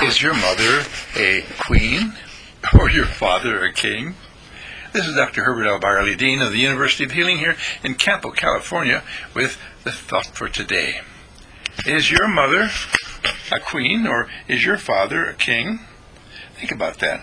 Is your mother a queen or your father a king? This is Dr. Herbert L. Byerly, Dean of the University of Healing here in Campo, California, with the thought for today. Is your mother a queen or is your father a king? Think about that.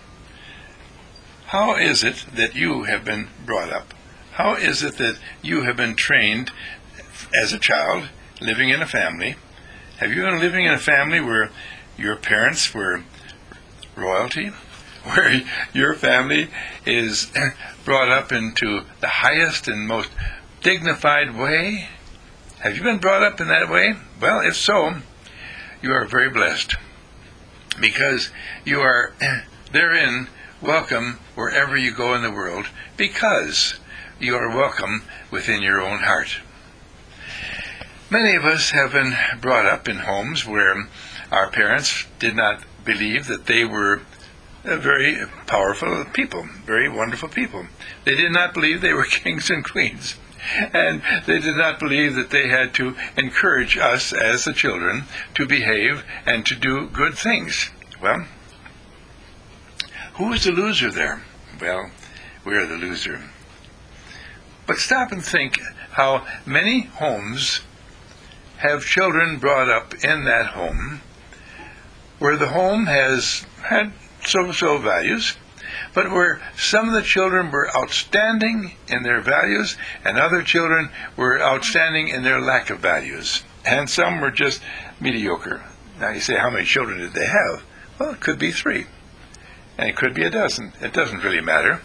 How is it that you have been brought up? How is it that you have been trained as a child, living in a family? Have you been living in a family where your parents were royalty, where your family is brought up into the highest and most dignified way? Have you been brought up in that way? Well, if so, you are very blessed, because you are therein welcome wherever you go in the world, because you are welcome within your own heart. Many of us have been brought up in homes where our parents did not believe that they were very powerful people, very wonderful people. They did not believe they were kings and queens. And they did not believe that they had to encourage us as the children to behave and to do good things. Well, who is the loser there? Well, we're the loser. But stop and think how many homes have children brought up in that home, where the home has had so-so values, but where some of the children were outstanding in their values and other children were outstanding in their lack of values, and some were just mediocre. Now you say, how many children did they have? Well, it could be 3, and it could be a dozen. It doesn't really matter.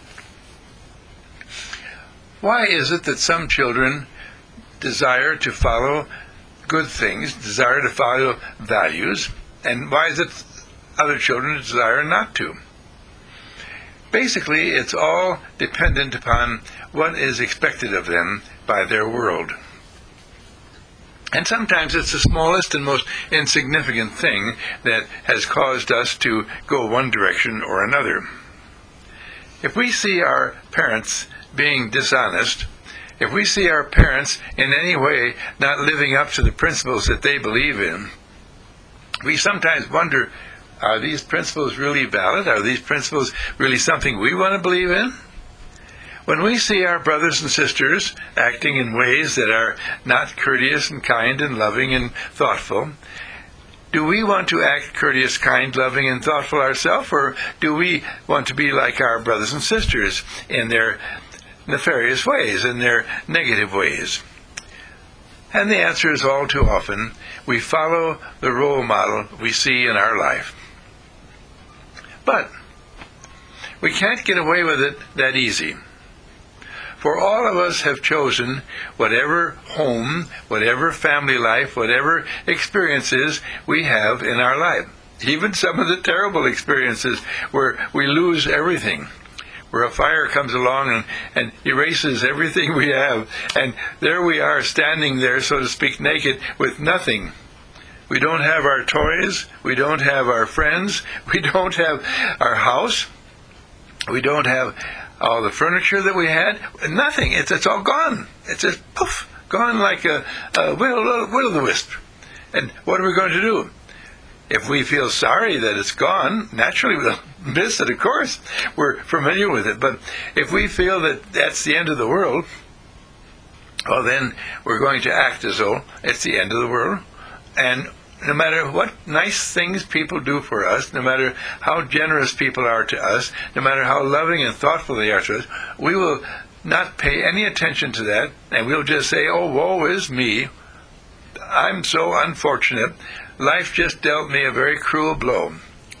Why is it that some children desire to follow good things, desire to follow values, and why is it other children desire not to? Basically, it's all dependent upon what is expected of them by their world. And sometimes it's the smallest and most insignificant thing that has caused us to go one direction or another. If we see our parents being dishonest, if we see our parents in any way not living up to the principles that they believe in, we sometimes wonder, are these principles really valid? Are these principles really something we want to believe in? When we see our brothers and sisters acting in ways that are not courteous and kind and loving and thoughtful, do we want to act courteous, kind, loving, and thoughtful ourselves, or do we want to be like our brothers and sisters in their nefarious ways, in their negative ways? And the answer is, all too often, we follow the role model we see in our life. But we can't get away with it that easy. For all of us have chosen whatever home, whatever family life, whatever experiences we have in our life. Even some of the terrible experiences where we lose everything, where a fire comes along and erases everything we have, and there we are standing there, so to speak, naked with nothing. We don't have our toys, we don't have our friends, we don't have our house, we don't have all the furniture that we had, nothing. It's all gone. It's just poof, gone like a will-o'-the-wisp. And what are we going to do? If we feel sorry that it's gone, naturally we'll miss it, of course. We're familiar with it. But if we feel that that's the end of the world, well, then we're going to act as though it's the end of the world. And no matter what nice things people do for us, no matter how generous people are to us, no matter how loving and thoughtful they are to us, we will not pay any attention to that, and we'll just say, oh, woe is me. I'm so unfortunate. Life just dealt me a very cruel blow.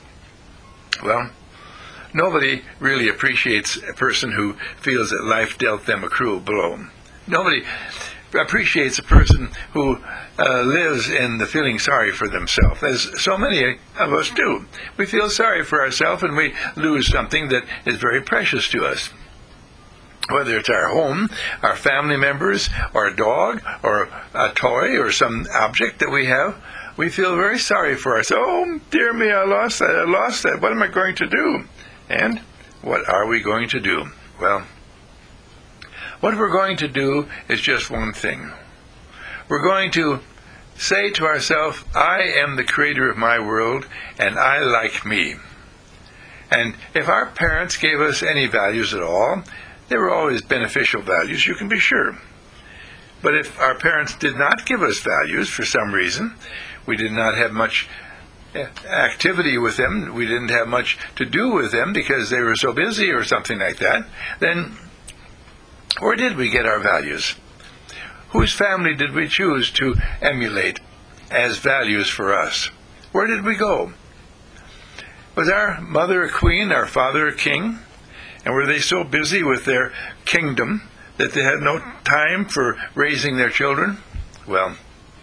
Well, nobody really appreciates a person who feels that life dealt them a cruel blow. Nobody appreciates a person who lives in the feeling sorry for themselves, as so many of us do. We feel sorry for ourselves and we lose something that is very precious to us. Whether it's our home, our family members, or a dog, or a toy, or some object that we have, we feel very sorry for ourselves. Oh, dear me, I lost that. What am I going to do? And what are we going to do? Well, what we're going to do is just one thing. We're going to say to ourselves, I am the creator of my world, and I like me. And if our parents gave us any values at all, they were always beneficial values, you can be sure. But if our parents did not give us values for some reason, we did not have much activity with them, we didn't have much to do with them because they were so busy or something like that, then where did we get our values? Whose family did we choose to emulate as values for us? Where did we go? Was our mother a queen, our father a king? And were they so busy with their kingdom that they had no time for raising their children? Well,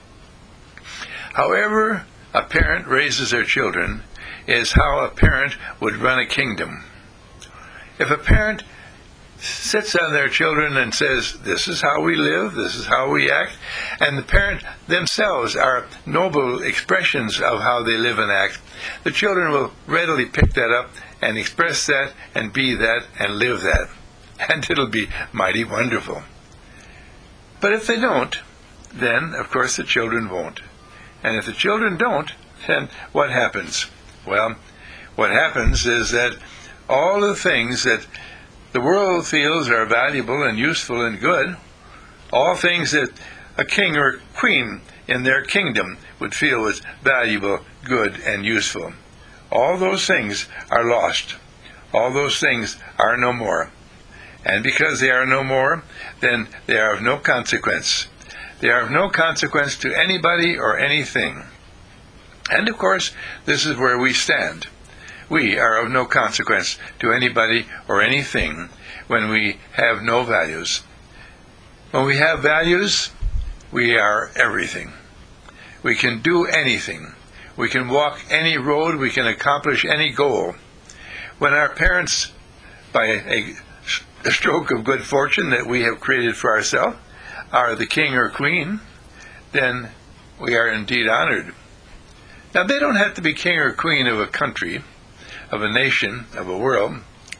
however a parent raises their children is how a parent would run a kingdom. If a parent sits on their children and says, this is how we live, this is how we act, and the parent themselves are noble expressions of how they live and act, the children will readily pick that up and express that and be that and live that. And it'll be mighty wonderful. But if they don't, then, of course, the children won't. And if the children don't, then what happens? Well, what happens is that all the things that the world feels are valuable and useful and good, all things that a king or queen in their kingdom would feel was valuable, good, and useful, all those things are lost. All those things are no more. And because they are no more, then they are of no consequence. They are of no consequence to anybody or anything. And of course, this is where we stand. We are of no consequence to anybody or anything when we have no values. When we have values, we are everything. We can do anything. We can walk any road. We can accomplish any goal. When our parents, by a stroke of good fortune that we have created for ourselves, are the king or queen, then we are indeed honored. Now, they don't have to be king or queen of a country, of a nation, of a world.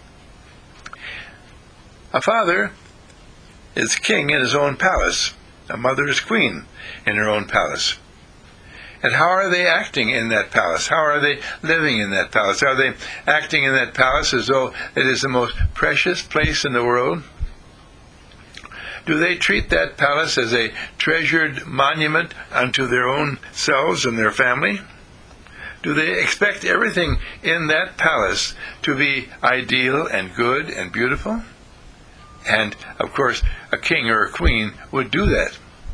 A father is king in his own palace. A mother is queen in her own palace. And how are they acting in that palace? How are they living in that palace? Are they acting in that palace as though it is the most precious place in the world? Do they treat that palace as a treasured monument unto their own selves and their family? Do they expect everything in that palace to be ideal and good and beautiful? And, of course, a king or a queen would do that.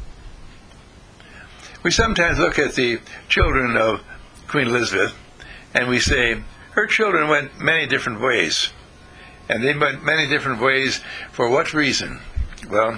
We sometimes look at the children of Queen Elizabeth and we say, her children went many different ways. And they went many different ways for what reason? Well,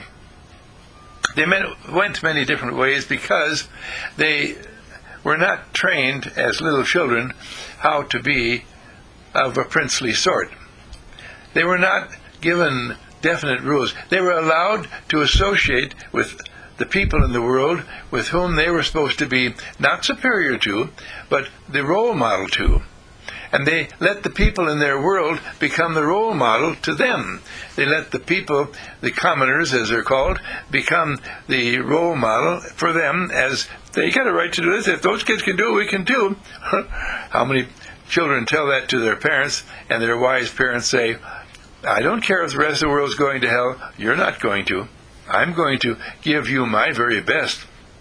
they went many different ways because they were not trained as little children how to be of a princely sort. They were not given definite rules. They were allowed to associate with the people in the world with whom they were supposed to be not superior to, but the role model to. And they let the people in their world become the role model to them. They let the people, the commoners as they're called, become the role model for them, as they got a right to do this. If those kids can do it, we can too. How many children tell that to their parents, and their wise parents say, I don't care if the rest of the world's going to hell, you're not going to. I'm going to give you my very best.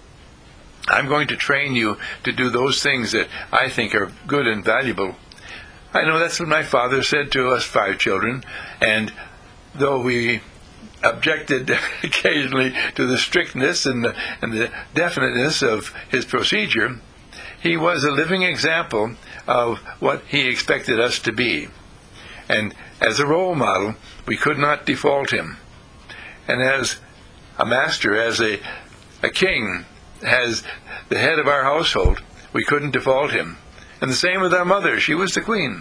I'm going to train you to do those things that I think are good and valuable. I know that's what my father said to us 5 children, and though we objected occasionally to the strictness and the definiteness of his procedure, he was a living example of what he expected us to be. And as a role model, we could not default him. And as a master, as a king, as the head of our household, we couldn't default him. And the same with our mother. She was the queen.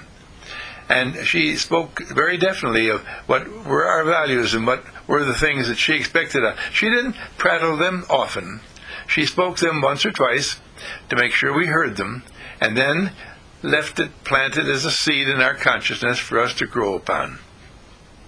And she spoke very definitely of what were our values and what were the things that she expected us. She didn't prattle them often. She spoke them once or twice to make sure we heard them, and then left it planted as a seed in our consciousness for us to grow upon.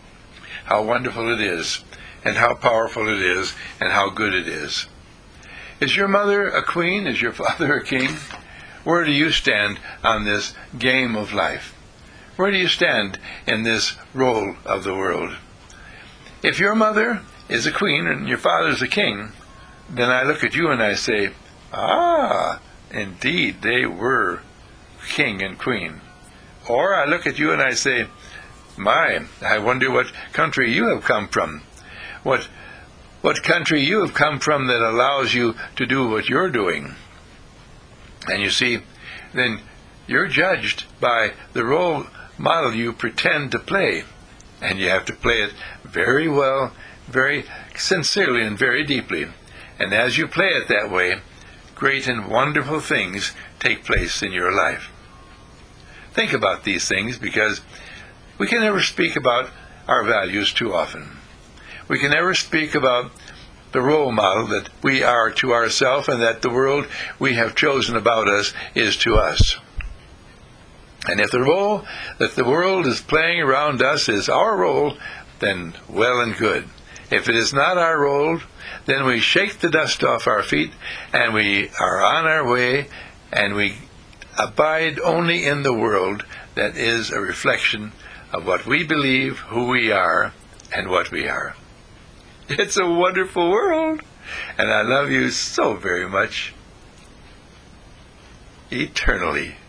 How wonderful it is, and how powerful it is, and how good it is. Is your mother a queen? Is your father a king? Where do you stand on this game of life? Where do you stand in this role of the world? If your mother is a queen and your father is a king, then I look at you and I say, ah, indeed, they were king and queen. Or I look at you and I say, my, I wonder what country you have come from. What country you have come from that allows you to do what you're doing. And you see, then you're judged by the role model you pretend to play. And you have to play it very well, very sincerely, and very deeply. And as you play it that way, great and wonderful things take place in your life. Think about these things, because we can never speak about our values too often. We can never speak about the role model that we are to ourselves and that the world we have chosen about us is to us. And if the role that the world is playing around us is our role, then well and good. If it is not our role, then we shake the dust off our feet and we are on our way, and we abide only in the world that is a reflection of what we believe, who we are, and what we are. It's a wonderful world, and I love you so very much, eternally.